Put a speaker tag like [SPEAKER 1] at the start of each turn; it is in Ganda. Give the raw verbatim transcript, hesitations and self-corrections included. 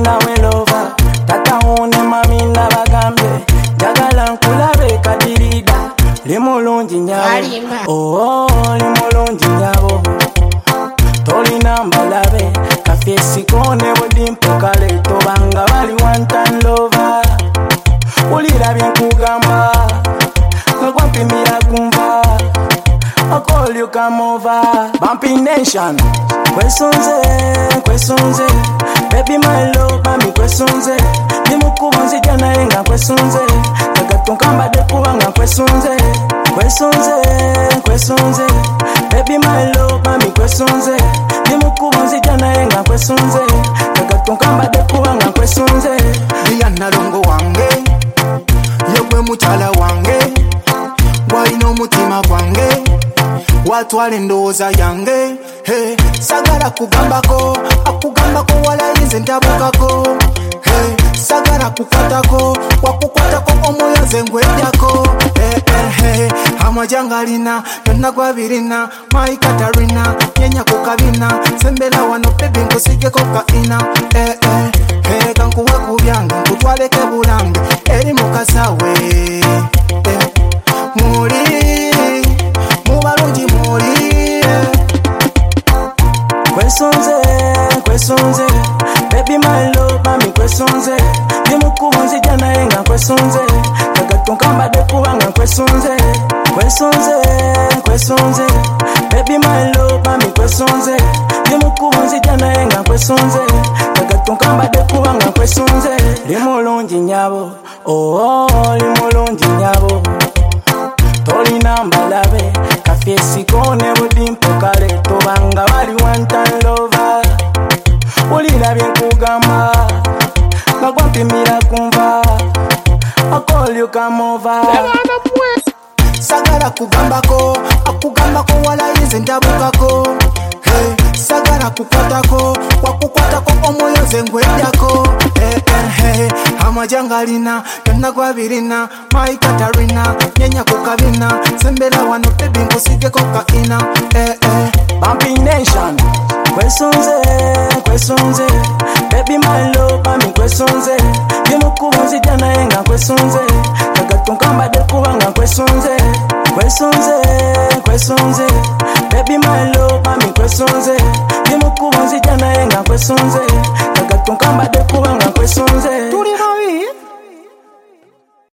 [SPEAKER 1] nawe lova tata une mami nabagambye njagala nkulabe kadirida limulungi nyabo oh limulungi nyabo tolina mbalabe kafyesi kone budimpo kale tobanga bali one time lover ulira byenkugamba nkwampimira kumva I call you come over Bumpy Nation Kwesonze, kwesonze Baby my love, mami kwesonze Nimukuba nzijana yenga kwesonze Tagatunkamba dekuba nga kwesonze Kwesonze, kwesonze Baby my love, mami kwesonze Nimukuba nzijana yenga kwesonze Tagatunkamba dekuba nga kwesonze
[SPEAKER 2] Diana longo wange Yogwe mutala wange Waino mutima kwange watwale ndowooza yange hey, sagala kugambako akugambako wala yinze ndabukako hey, sagala kukwatako wakukwatako omwoyo nze ngweddako hey, hey, hey, amajangalina yonna gwabirina Mai Katarina nyenya ku kabina sembera wano baby nkusigeko kaina hey, hey, hey, kankuwe ku byange nkutwaleke bulange eri mukasawe hey, muri
[SPEAKER 1] Kwesonze, kwesonze Baby my love, mami kwesonze Nimukuba nzijana yenga kwesonze Tagatunkamba dekuba nga kwesonze Kwesonze, kwesonze Baby my love, mami kwesonze Nimukuba nzijana yenga kwesonze Tagatunkamba dekuba nga kwesonze Limulungi nyabo, oh oh limulungi nyabo Tolina mbalabe kafyesi kone budimpo kale tobanga bali one time lover ulira byenkugamba ngwampimira kumva I call you come over
[SPEAKER 2] sagala kugambako akugambako wala yinze ndabukako hey, sagala kukwatako wakukwatako omwoyo nze ngweddako hey, hey, hey, amajangalina yonna gwabirina Mai Katarina nyenya ku kabina sembera wano baby nkusigeko kaina hey, hey.
[SPEAKER 1] Bumpy Nation Kwesonze, kwesonze Baby my love, mami kwesonze Nimukuba nzijana yenga kwesonze Tagatunkamba dekuba nga kwesonze Kwesonze, kwesonze Baby my love, mami kwesonze Nimukuba nzijana yenga kwesonze Tagatunkamba dekuba